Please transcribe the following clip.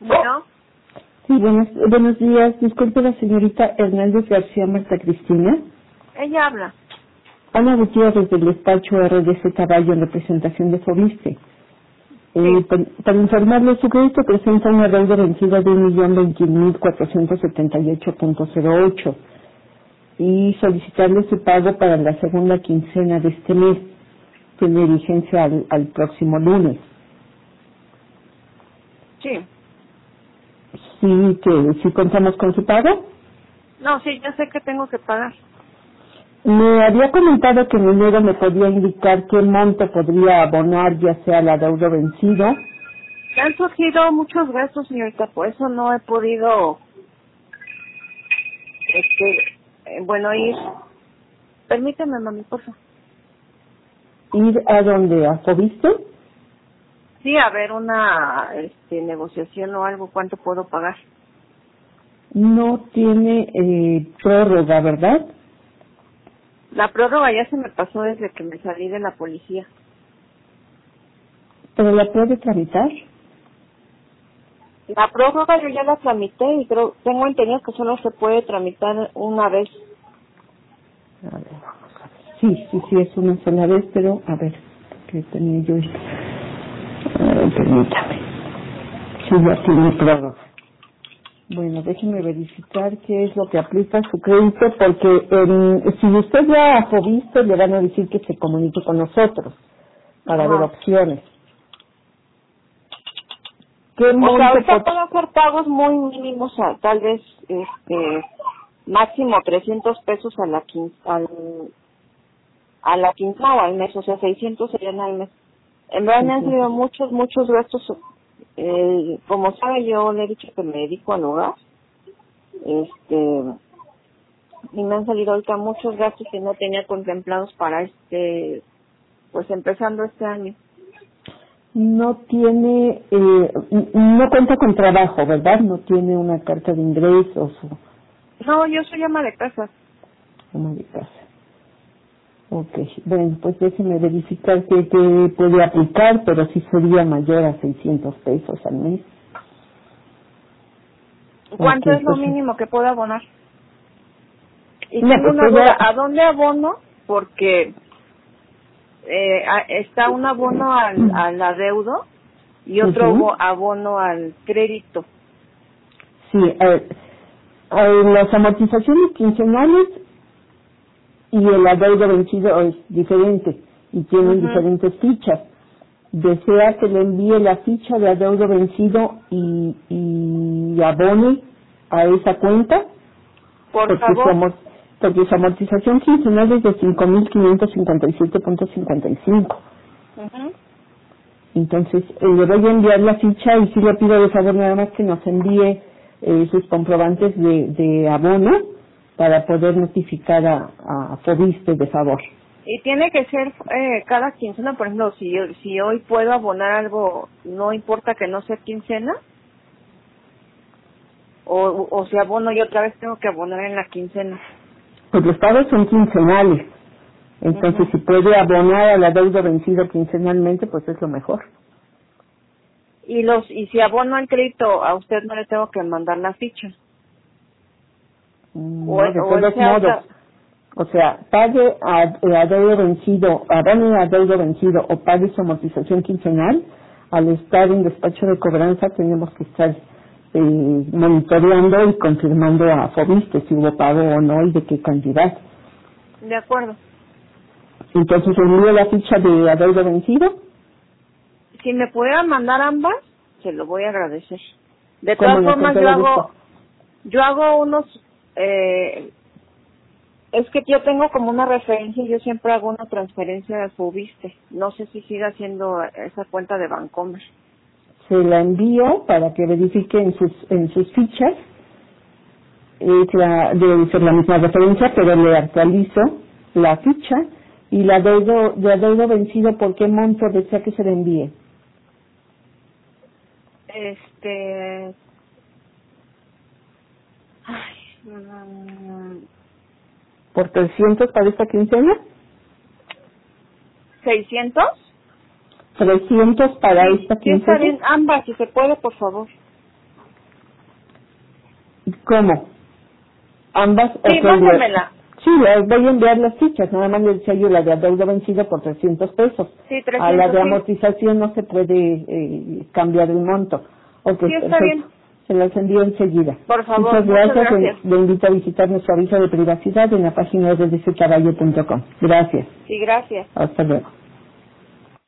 Bueno, Sí, buenos días. Disculpe la señorita Hernández García Marta Cristina. ella habla. Ana Gutiérrez del despacho RDC Caballo en representación de Fobiste. Sí. Para informarle, su crédito presenta una deuda vencida de 1.021.478.08 y solicitarle su pago para la segunda quincena de este mes. Tiene vigencia al próximo lunes. Sí. Sí, que si contamos con su pago. No, sí, ya sé que tengo que pagar. Me había comentado que en enero me podía indicar qué monto podría abonar, ya sea la deuda vencido. Me han surgido muchos gastos, señorita, por eso no he podido, ir. Permíteme, mami, por favor. ¿Ir a donde? ¿A Fobiste? Sí, a ver una, negociación o algo, ¿cuánto puedo pagar? No tiene prórroga, ¿verdad? La prórroga ya se me pasó desde que me salí de la policía. ¿Pero la puede tramitar? La prórroga yo ya la tramité y tengo entendido que solo se puede tramitar una vez. A ver, vamos a ver. Sí, es una sola vez, pero a ver, ¿qué tenía yo? Permítame. Sí, ya tiene prórroga. Bueno, déjeme verificar qué es lo que aplica a su crédito, porque si usted va a Fobiste, le van a decir que se comunique con nosotros para ver Ajá. opciones. ¿Qué O sea, monto ahorita puedo hacer pagos muy mínimos, tal vez, máximo 300 pesos a la quincena o al mes, o sea, 600 serían al mes. En verdad me han salido muchos gastos. Como sabe, yo le he dicho que me dedico al hogar, y me han salido ahorita muchos gastos que no tenía contemplados para pues empezando este año. no tiene, no cuenta con trabajo, ¿verdad? No tiene una carta de ingresos o No, yo soy ama de casa. una de casa. Ok, bueno, pues déjeme verificar qué puede aplicar, pero sí sería mayor a 600 pesos al mes. ¿Cuánto Ok, es lo pues, mínimo que puedo abonar? Y no, tengo pues una duda, ella, ¿a dónde abono? Porque está un abono al adeudo y otro ujú, abono al crédito. sí, las amortizaciones quincenales y el adeudo vencido es diferente y tienen Ujú. diferentes fichas. Desea que le envíe la ficha de adeudo vencido y abone a esa cuenta, Por porque favor. porque su amortización quincenal es de 5.557.55. Ujú. Entonces, le voy a enviar la ficha y sí le pido de favor nada más que nos envíe sus comprobantes de abono para poder notificar a Fobiste, de favor. Y tiene que ser cada quincena, por ejemplo, si hoy puedo abonar algo, no importa que no sea quincena, o si abono y otra vez tengo que abonar en la quincena. Pues los pagos son quincenales. Entonces, Ujú. si puede abonar a la deuda vencido quincenalmente, pues es lo mejor. Y si abono el crédito, a usted no le tengo que mandar la ficha. O, No, de o todos ese modos. auto. O sea, pague a deuda vencido, abone a deuda vencido o pague su amortización quincenal, al estar en despacho de cobranza tenemos que estar monitoreando y confirmando a Fobiste si hubo pago o no y de qué cantidad. De acuerdo. Entonces, envío la ficha de adeudo vencido. Si me pudiera mandar ambas, se lo voy a agradecer. De Como todas no, con formas, todo gusto. yo hago unos, es que yo tengo como una referencia, yo siempre hago una transferencia de Fubiste. No sé si siga haciendo esa cuenta de Bancomer. Se la envío para que verifique en sus fichas. Debe ser la misma referencia, pero le actualizo la ficha y la de adeudo vencido, ¿por qué monto desea que se le envíe? Ay, mm, ¿Por 300 para esta quincena? 600. 300 para Sí, esta sí está quincena. bien. Ambas, si se puede, por favor. ¿Cómo? ¿Ambas? Sí, mándamela. Sí, les voy a enviar las fichas, nada más le decía yo la de adeudo vencido por 300 pesos. Sí, 300. A la de sí. amortización no se puede cambiar el monto. Ok, Sí, está perfecto. bien. Se las envío enseguida. Por favor, muchas gracias. gracias. Le invito a visitar nuestro aviso de privacidad en la página rdccaballo.com. Gracias. Sí, gracias. Hasta luego.